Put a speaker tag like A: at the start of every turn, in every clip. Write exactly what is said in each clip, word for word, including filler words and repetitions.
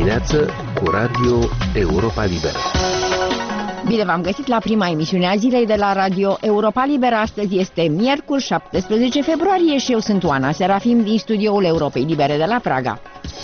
A: dimineață cu Radio Europa Liberă.
B: Bine v-am găsit la prima emisiune a zilei de la Radio Europa Liberă. Astăzi este miercuri, șaptesprezece februarie și eu sunt Oana Serafim din studioul Europei Libere de la Praga.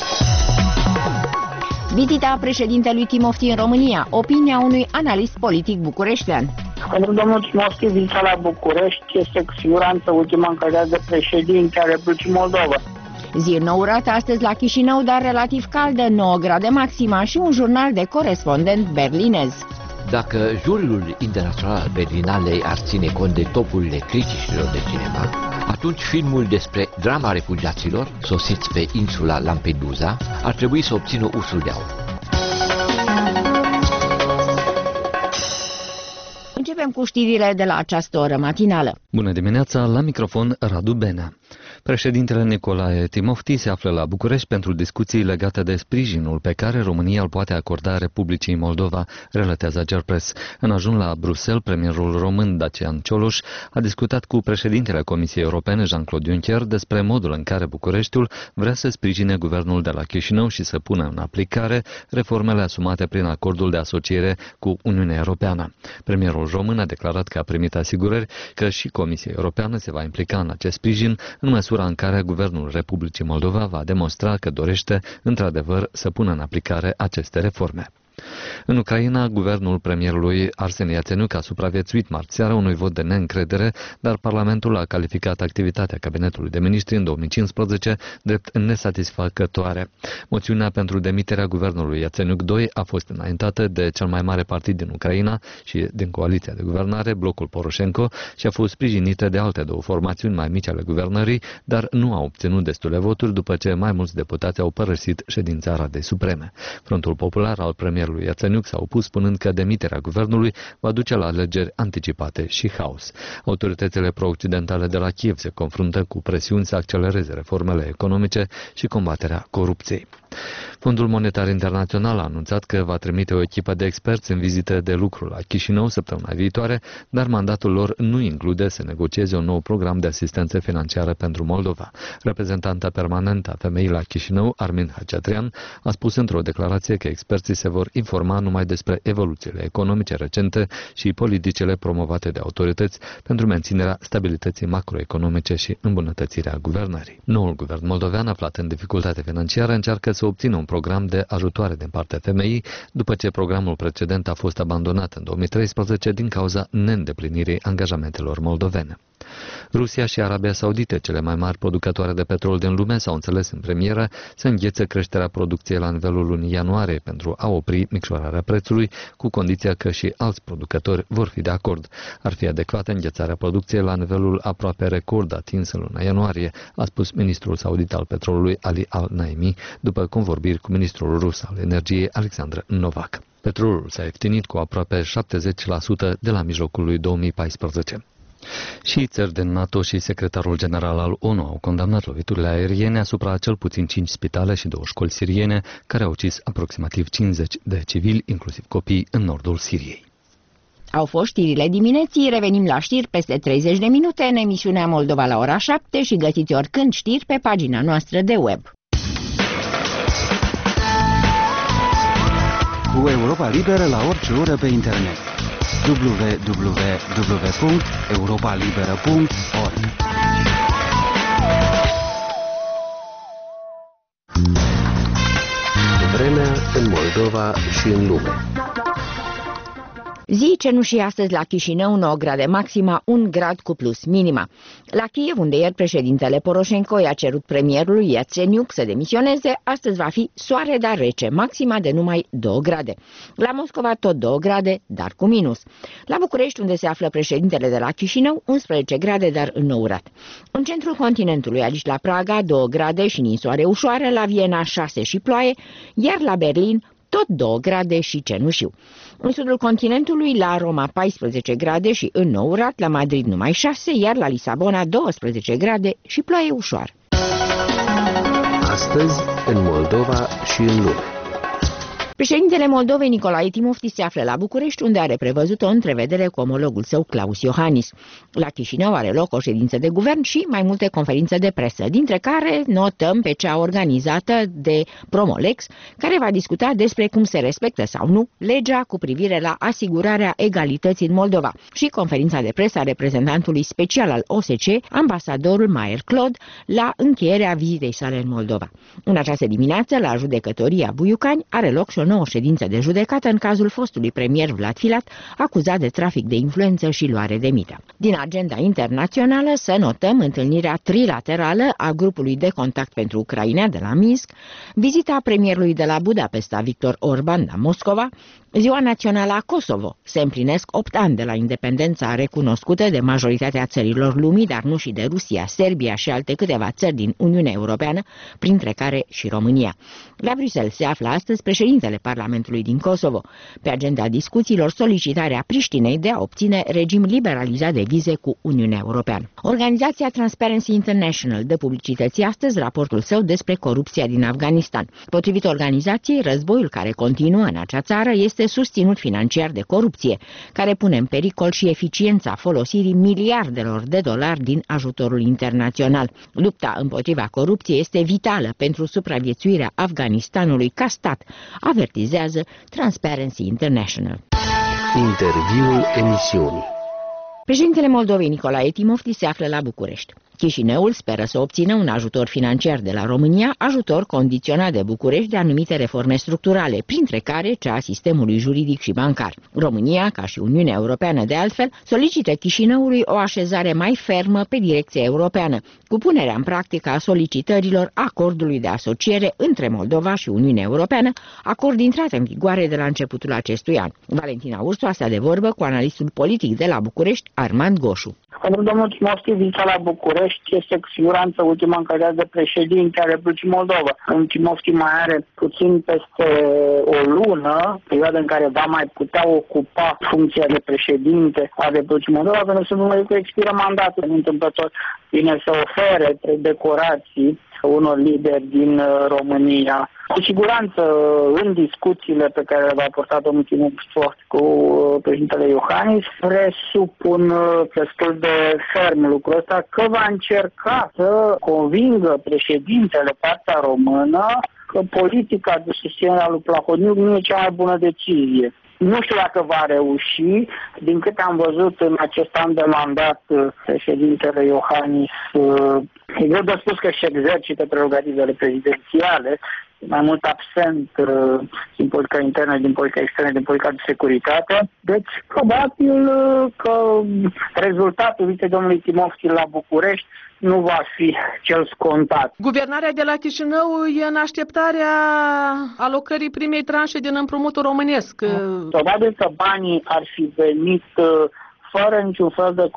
B: Vizita președintelui Timofti în România, opinia unui analist politic bucureștean.
C: Pentru domnul Timofti, vizita la București este cu siguranță ultima în calitate de președinte a Republicii Moldova.
B: Zi înnourată astăzi la Chișinău, dar relativ caldă, nouă grade maxima și un jurnal de corespondent berlinez.
D: Dacă juriul internațional al Berlinalei ar ține cont de topurile criticilor de cinema, atunci filmul despre drama refugiaților sosiți pe insula Lampedusa ar trebui să obțină ursul de aur.
B: Începem cu știrile de la această oră matinală.
E: Bună dimineața, la microfon Radu Benea. Președintele Nicolae Timofti se află la București pentru discuții legate de sprijinul pe care România îl poate acorda Republicii Moldova, relatează Gerpress. În ajun la Bruxelles, premierul român Dacian Cioloș a discutat cu președintele Comisiei Europene Jean-Claude Juncker despre modul în care Bucureștiul vrea să sprijine guvernul de la Chișinău și să pună în aplicare reformele asumate prin acordul de asociere cu Uniunea Europeană. Premierul român a declarat că a primit asigurări că și Comisia Europeană se va implica în acest sprijin în măsura în care Guvernul Republicii Moldova va demonstra că dorește, într-adevăr, să pună în aplicare aceste reforme. În Ucraina, guvernul premierului Arsenie Iatsenuc a supraviețuit marțeară unui vot de neîncredere, dar Parlamentul a calificat activitatea Cabinetului de Ministri în două mii cincisprezece drept nesatisfăcătoare. Moțiunea pentru demiterea guvernului Iatsenuc doi a fost înaintată de cel mai mare partid din Ucraina și din coaliția de guvernare, blocul Poroșenko, și a fost sprijinită de alte două formațiuni mai mici ale guvernării, dar nu a obținut destule voturi după ce mai mulți deputați au părăsit ședința Radei Supreme. Frontul Popular al premierului lui Iatsenuc s-a opus spunând că demiterea guvernului va duce la alegeri anticipate și haos. Autoritățile pro-occidentale de la Kiev se confruntă cu presiuni să accelereze reformele economice și combaterea corupției. Fondul Monetar Internațional a anunțat că va trimite o echipă de experți în vizită de lucru la Chișinău săptămâna viitoare, dar mandatul lor nu include să negocieze un nou program de asistență financiară pentru Moldova. Reprezentanta permanentă a femeii la Chișinău, Armin Hacetrian, a spus într-o declarație că experții se vor informa numai despre evoluțiile economice recente și politicile promovate de autorități pentru menținerea stabilității macroeconomice și îmbunătățirea guvernării. Noul guvern moldovean, aflat în dificultate financiară, încearcă să obțină un program de ajutoare din partea femeii, după ce programul precedent a fost abandonat în două mii treisprezece din cauza neîndeplinirii angajamentelor moldovene. Rusia și Arabia Saudită, cele mai mari producătoare de petrol din lume, s-au înțeles în premieră să înghețe creșterea producției la nivelul lunii ianuarie pentru a opri micșorarea prețului, cu condiția că și alți producători vor fi de acord. Ar fi adecvată înghețarea producției la nivelul aproape record atins în luna ianuarie, a spus ministrul saudit al petrolului Ali Al-Naimi, după convorbiri cu ministrul rus al energiei Alexandr Novak. Petrolul s-a ieftinit cu aproape șaptezeci la sută de la mijlocul lui două mii paisprezece. Și țări din NATO și secretarul general al ONU au condamnat loviturile aeriene asupra cel puțin cinci spitale și două școli siriene, care au ucis aproximativ cincizeci de civili, inclusiv copii, în nordul Siriei.
B: Au fost știrile dimineții, revenim la știri peste treizeci de minute în emisiunea Moldova la ora șapte și găsiți oricând știri pe pagina noastră de web.
F: Cu Europa Liberă la orice oră pe internet. w w w punct europa liberă punct org.
A: Vremea în Moldova și în lume.
B: Zi cenușii astăzi la Chișinău, nouă grade maxima, un grad cu plus minima. La Kiev, unde ieri președintele Poroșenko i-a cerut premierului Iatsenuc să demisioneze, astăzi va fi soare, dar rece, maxima de numai două grade. La Moscova tot două grade, dar cu minus. La București, unde se află președintele de la Chișinău, unsprezece grade, dar înnourat. În centrul continentului, aici la Praga, două grade și ninsoare ușoară, la Viena șase și ploaie, iar la Berlin tot două grade și cenușiu. În sudul continentului, la Roma paisprezece grade și înnourat, la Madrid numai șase, iar la Lisabona douăsprezece grade și ploaie ușoară.
A: Astăzi, în Moldova și în lume.
B: Președintele Moldovei Nicolae Timofti se află la București, unde are prevăzut o întrevedere cu omologul său Klaus Iohannis. La Chișinău are loc o ședință de guvern și mai multe conferințe de presă, dintre care notăm pe cea organizată de Promolex, care va discuta despre cum se respectă sau nu legea cu privire la asigurarea egalității în Moldova, și conferința de presă a reprezentantului special al O S C E, ambasadorul Maier Claude, la încheierea vizitei sale în Moldova. În această dimineață, la judecătoria Buiucani, are loc și o nouă ședință de judecată în cazul fostului premier Vlad Filat, acuzat de trafic de influență și luare de mită. Din agenda internațională să notăm întâlnirea trilaterală a grupului de contact pentru Ucraina de la Minsk, vizita premierului de la Budapesta Victor Orban la Moscova, Ziua Națională a Kosovo. Se împlinesc opt ani de la independența recunoscută de majoritatea țărilor lumii, dar nu și de Rusia, Serbia și alte câteva țări din Uniunea Europeană, printre care și România. La Bruxelles se află astăzi președintele Parlamentului din Kosovo. Pe agenda discuțiilor, solicitarea Priștinei de a obține regim liberalizat de vize cu Uniunea Europeană. Organizația Transparency International dă publicității astăzi raportul său despre corupția din Afganistan. Potrivit organizației, războiul care continuă în acea țară este susținut financiar de corupție, care pune în pericol și eficiența folosirii miliardelor de dolari din ajutorul internațional. Lupta împotriva corupției este vitală pentru supraviețuirea Afganistanului ca stat, avertizează Transparency International.
A: Interviul emisiunii.
B: Președintele Moldovei Nicolae Timofti se află la București. Chișinăul speră să obțină un ajutor financiar de la România, ajutor condiționat de București de anumite reforme structurale, printre care cea a sistemului juridic și bancar. România, ca și Uniunea Europeană de altfel, solicită Chișinăului o așezare mai fermă pe direcția europeană, cu punerea în practică a solicitărilor acordului de asociere între Moldova și Uniunea Europeană, acord intrat în vigoare de la începutul acestui an. Valentina Ursu a stat de vorbă cu analistul politic de la București, Armand Goșu.
C: Pentru domnul Timofti, vizita la București este cu siguranță ultima în calitate de președinte a Republicii Moldova. Domnul Timofti mai are puțin peste o lună, perioada în care va mai putea ocupa funcția de președinte a Republicii Moldova, pentru că numai că expiră mandatul. Întâmplător vine să ofere decorații unor lideri din România. Cu siguranță, în discuțiile pe care le va purta domnul Timofti cu președintele Iohannis, presupun destul de ferm lucrul ăsta, că va încerca să convingă președintele partea română că politica de susținere a lui Plahotniuc nu e cea mai bună decizie. Nu știu dacă va reuși. Din câte am văzut în acest an de mandat, președintele Iohannis, e greu de spus că își exercită prerogativele prezidențiale, mai mult absent uh, din politica internă, din politica externă, din politica de securitate. Deci, probabil uh, că rezultatul vizitei domnului Timofti la București nu va fi cel scontat.
G: Guvernarea de la Chișinău e în așteptarea alocării primei tranșe din împrumutul românesc.
C: Probabil că banii ar fi venit uh, fără niciun fel de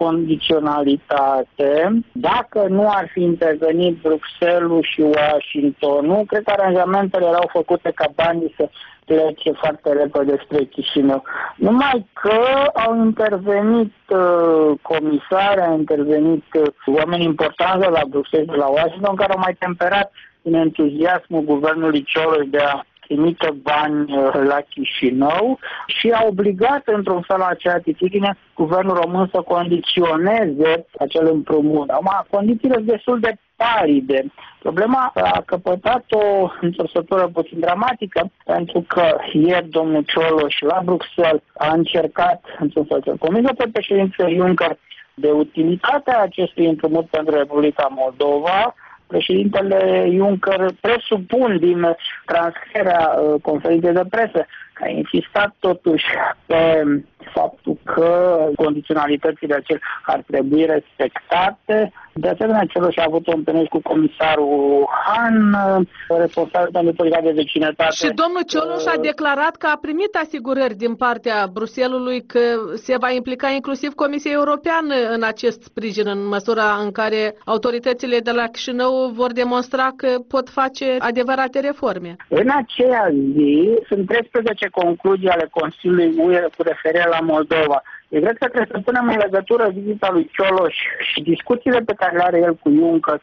C: condiționalitate. Dacă nu ar fi intervenit Bruxelles și Washingtonul, cred că aranjamentele erau făcute ca banii să plece foarte repede spre Chișinău. Numai că au intervenit uh, comisari, au intervenit uh, oameni importanți de la Bruxelles, de la Washington, care au mai temperat în entuziasmul guvernului Cioloș de a trimită bani la Chișinău și a obligat într-un fel la acea atitudine guvernul român să condiționeze acel împrumut. Acum, condițiile sunt destul de paride. Problema a căpătat-o într-o sătură puțin dramatică, pentru că ieri domnul Cioloș la Bruxelles a încercat într-un fel să convingă pe președintele Juncker de utilitatea acestui împrumut pentru Republica Moldova. Președintele Juncker, presupun din transcrierea uh, conferinței de presă, că a insistat totuși pe faptul că condiționalitățile acelea ar trebui respectate. De asemenea, Cioloș a avut o întâlnire cu comisarul Han, responsabil pentru politica de vecinătate.
G: Și domnul Cioloș a declarat că a primit asigurări din partea Bruxellesului că se va implica inclusiv Comisia Europeană în acest sprijin, în măsura în care autoritățile de la Chișinău vor demonstra că pot face adevărate reforme.
C: În aceea zi sunt treisprezece concluzii ale Consiliului U E cu referire la Moldova. Eu cred că trebuie să punem în legătură vizita lui Cioloș și discuțiile pe care le are el cu Juncker și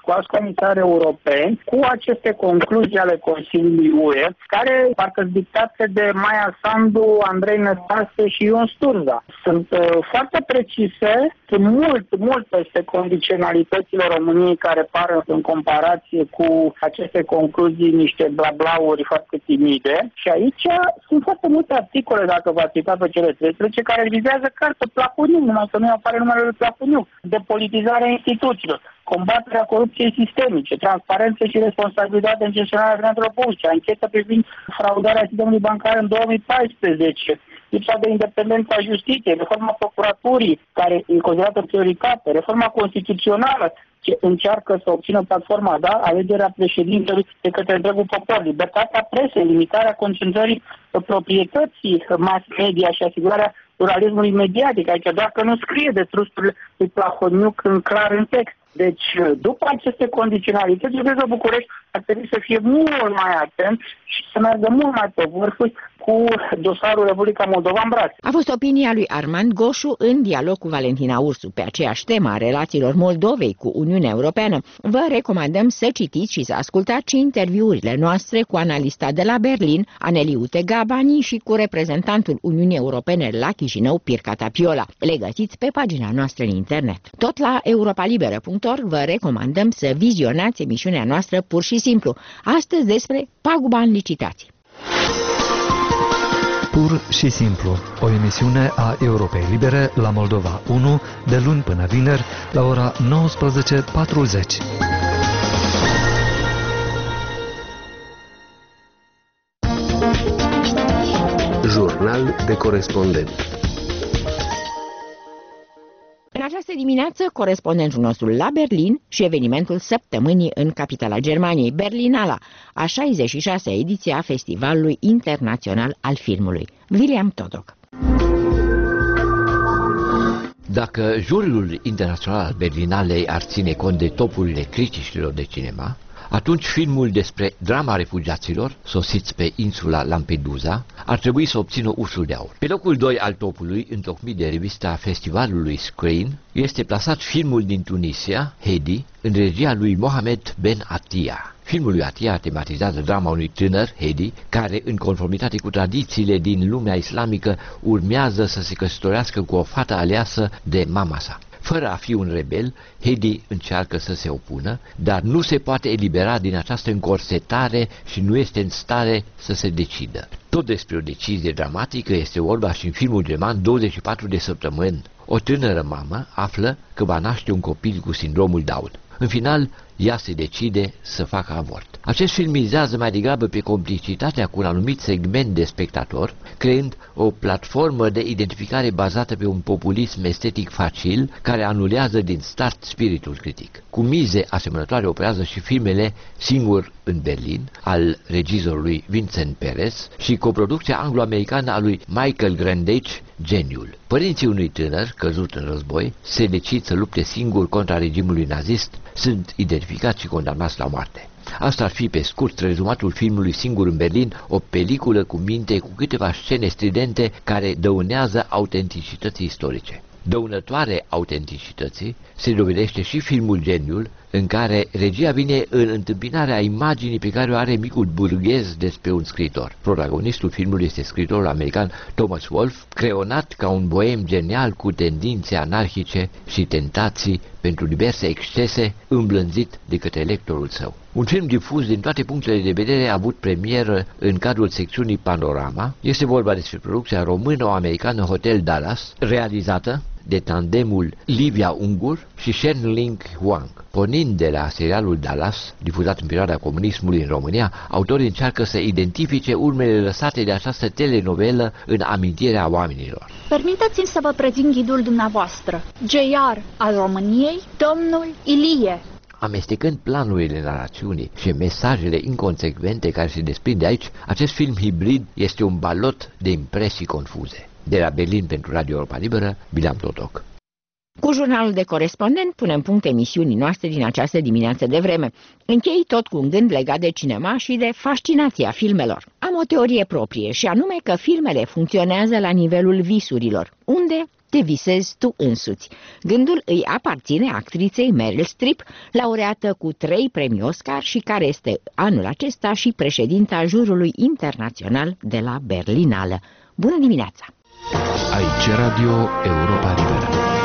C: cu alți comisari europeni cu aceste concluzii ale Consiliului U E, care parcă sunt dictate de Maia Sandu, Andrei Năstase și Ion Sturza. Sunt uh, foarte precise, sunt mult, mult peste condiționalitățile României care par în comparație cu aceste concluzii niște blablauri foarte timide. Și aici sunt foarte multe articole, dacă v-ați uitat pe cele treisprezece, care vizează cartă Plahotniuc, numai că nu apare numele lui Plahotniuc, depolitizarea instituțiilor, combaterea corupției sistemice, transparență și responsabilitate în gestionarea finanțelor publice, anchetă privind fraudarea sistemului bancar în două mii paisprezece, lipsa de independență a justiției, reforma procuraturii, care e considerată prioritate, reforma constituțională, ce încearcă să obțină platforma, da, alegerea președintelui de către întregul popor, libertatea presei, limitarea concentrării proprietății mass media și asigurarea pluralismului mediatic. Aici doar că nu scrie de trusturile lui Plahotniuc în clar în text. Deci, după aceste condiționalități, județul București ar trebui să fie mult mai atent și să meargă mult mai pe vârfuri cu dosarul Republica Moldova în brațe.
B: A fost opinia lui Armand Goșu în dialog cu Valentina Ursu pe aceeași temă a relațiilor Moldovei cu Uniunea Europeană. Vă recomandăm să citiți și să ascultați interviurile noastre cu analista de la Berlin, Aneliu Tegabani, și cu reprezentantul Uniunii Europene la Chișinău, Pirca Tapiola. Le găsiți pe pagina noastră în internet. Tot la europa liberă punct org vă recomandăm să vizionați emisiunea noastră Pur și Simplu, astăzi despre paguba în licitații.
E: Pur și Simplu, o emisiune a Europei Libere la Moldova unu, de luni până vineri, la ora nouăsprezece patruzeci.
A: Jurnal de corespondent.
B: În această dimineață, corespondentul nostru la Berlin și evenimentul săptămânii în capitala Germaniei, Berlinala, a șaizeci și șasea ediție a Festivalului Internațional al Filmului. William Todoc.
D: Dacă juriul internațional al Berlinalei ar ține cont de topurile criticilor de cinema, atunci filmul despre drama refugiaților sosiți pe insula Lampedusa ar trebui să obțină Ursul de Aur. Pe locul doi al topului, întocmit de revista festivalului Screen, este plasat filmul din Tunisia, Hedi, în regia lui Mohamed Ben Attia. Filmul lui Attia tematizează drama unui tânăr, Hedi, care, în conformitate cu tradițiile din lumea islamică, urmează să se căsătorească cu o fată aleasă de mama sa. Fără a fi un rebel, Hedi încearcă să se opună, dar nu se poate elibera din această încorsetare și nu este în stare să se decidă. Tot despre o decizie dramatică este vorba și în filmul german douăzeci și patru de săptămâni. O tânără mamă află că va naște un copil cu sindromul Down. În final, ea se decide să facă avort. Acest film mizează mai degrabă pe complicitatea cu un anumit segment de spectator, creând o platformă de identificare bazată pe un populism estetic facil, care anulează din start spiritul critic. Cu mize asemănătoare operează și filmele Singur în Berlin, al regizorului Vincent Perez, și coproducția anglo-americană a lui Michael Grandage, Geniul. Părinții unui tânăr căzut în război se decid să lupte singur contra regimului nazist, sunt identificați și condamnați la moarte. Asta ar fi pe scurt rezumatul filmului Singur în Berlin, o peliculă cu minte cu câteva scene stridente care dăunează autenticității istorice. Dăunătoare autenticității se dovedește și filmul Geniul, în care regia vine în întâmpinarea imaginii pe care o are micul burghez despre un scriitor. Protagonistul filmului este scriitorul american Thomas Wolfe, creonat ca un boem genial cu tendințe anarhice și tentații pentru diverse excese, îmblânzit de către lectorul său. Un film difuz din toate punctele de vedere a avut premieră în cadrul secțiunii Panorama. Este vorba despre producția româno-americană Hotel Dallas, realizată de tandemul Livia Ungur și Shen Ling Huang. Pornind de la serialul Dallas, difuzat în perioada comunismului în România, autorii încearcă să identifice urmele lăsate de această telenovelă în amintirea oamenilor.
H: Permiteți-mi să vă prezint ghidul dumneavoastră, G R al României, domnul Ilie.
D: Amestecând planurile narațiunii și mesajele inconsecvente care se desprind de aici, acest film hibrid este un balot de impresii confuze. De la Berlin pentru Radio Europa Liberă, Bileam Totoc.
B: Cu jurnalul de corespondent punem punct emisiunii noastre din această dimineață de vreme. Închei tot cu un gând legat de cinema și de fascinația filmelor. Am o teorie proprie și anume că filmele funcționează la nivelul visurilor. Unde? te visezi tu însuți. Gândul îi aparține actriței Meryl Streep, laureată cu trei premii Oscar și care este anul acesta și președinta jurului internațional de la Berlinală. Bună dimineața!
A: Aici Radio Europa Liberă.